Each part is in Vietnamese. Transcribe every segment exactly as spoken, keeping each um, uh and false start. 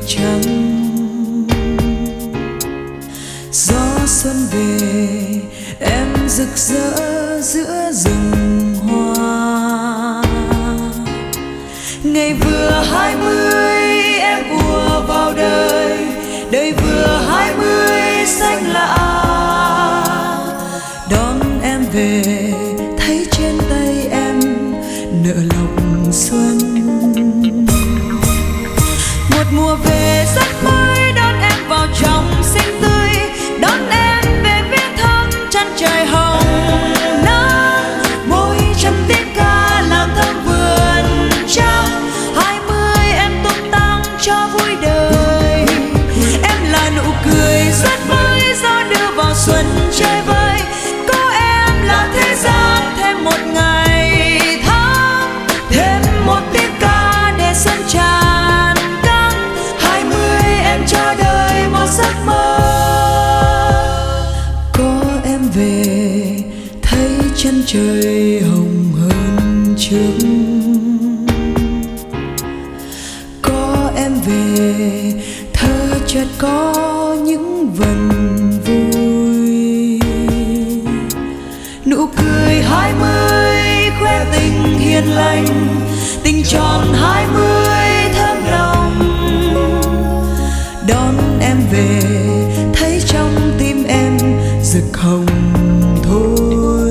trắng. Gió xuân về em rực rỡ giữa rừng hoa. Ngày vừa hai mươi em ùa vào đời, đời vừa hai mươi xanh lạ. Đón em về thấy trên tay em nở lộc xuân. Một mùa về rất mới đón em vào trong xinh tươi, đón em về viếng thăm chân trời hồng nắng. Môi trăm tiếng ca làm thơm vườn trăng, hai mươi em tung tăng cho vui đời. Em là nụ cười rất mới gió đưa vào xuân chơi vơi. Có em là thế gian thêm một ngày tháng, thêm một tiếng ca để xuân tràn căng. Hai mươi em cho đời một giấc mơ. Có em về thấy chân trời hồng hơn trước. Có em về thơ chợt có những vần vui. Nụ cười hai mươi khoe tình hiền lành, tình tròn hai mươi thơm lòng. Đón em về thấy trong tim em rực hồng thôi.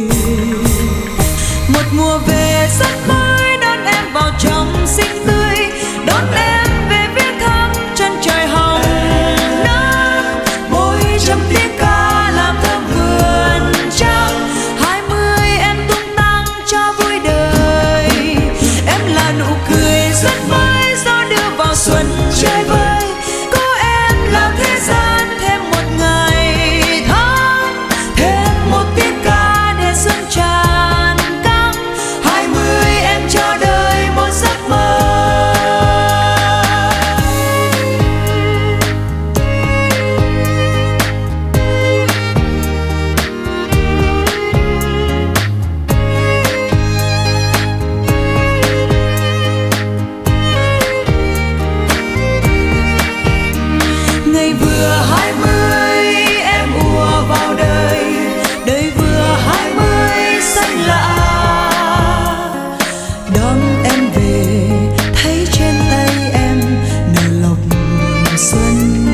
Một mùa về rất mới đón em vào trong xinh tươi, đón em về viếng thăm chân trời hồng nắng. Môi trăm tiếng ca làm thơm vườn trăng, hai mươi em tung tăng cho vui đời. Em là nụ cười rất mới gió đưa vào xuân chơi vơi. Có em là thế gian thêm một ngày tháng, thêm một tiếng ca để xuân tràn căng. Hai mươi em cho đời một giấc mơ. Ngày vừa hai mươi em ùa vào đời, đời vừa hai mươi xanh lạ. Đón em về thấy trên tay em nở lộc xuân.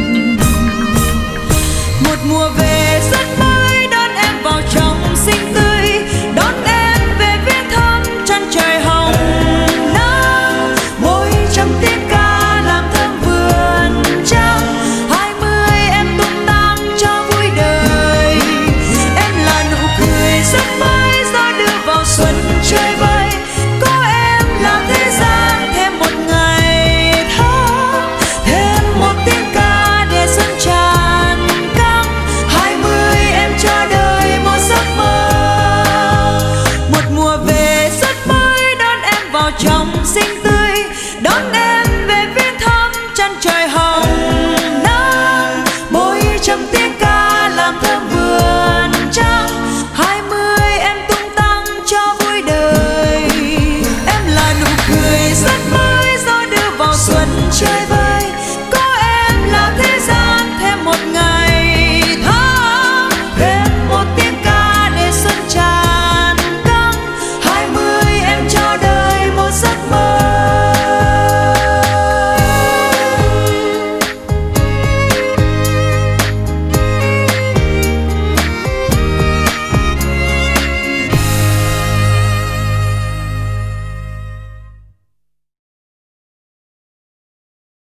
Một mùa về rất mới đón em vào trong xinh tươi, đón em về viếng thăm chân trời hồng nắng. Môi trăm tiếng ca làm thơm vườn trăng, hai mươi em tung tăng cho vui đời. Em là nụ cười rất mới gió đưa vào xuân chơi vơi. Có em là thế gian thêm một ngày tháng, thêm một tiếng ca để xuân tràn căng. Hai mươi em cho đời một giấc mơ. Một mùa về rất mới đón em vào trong xinh tươi, đón em về viếng thăm chân trời hồng nắng. Môi trăm tiếng ca làm thơm vườn trăng, hai mươi em tung tăng cho vui đời. Em là nụ cười rất mới gió đưa vào xuân chơi vơi.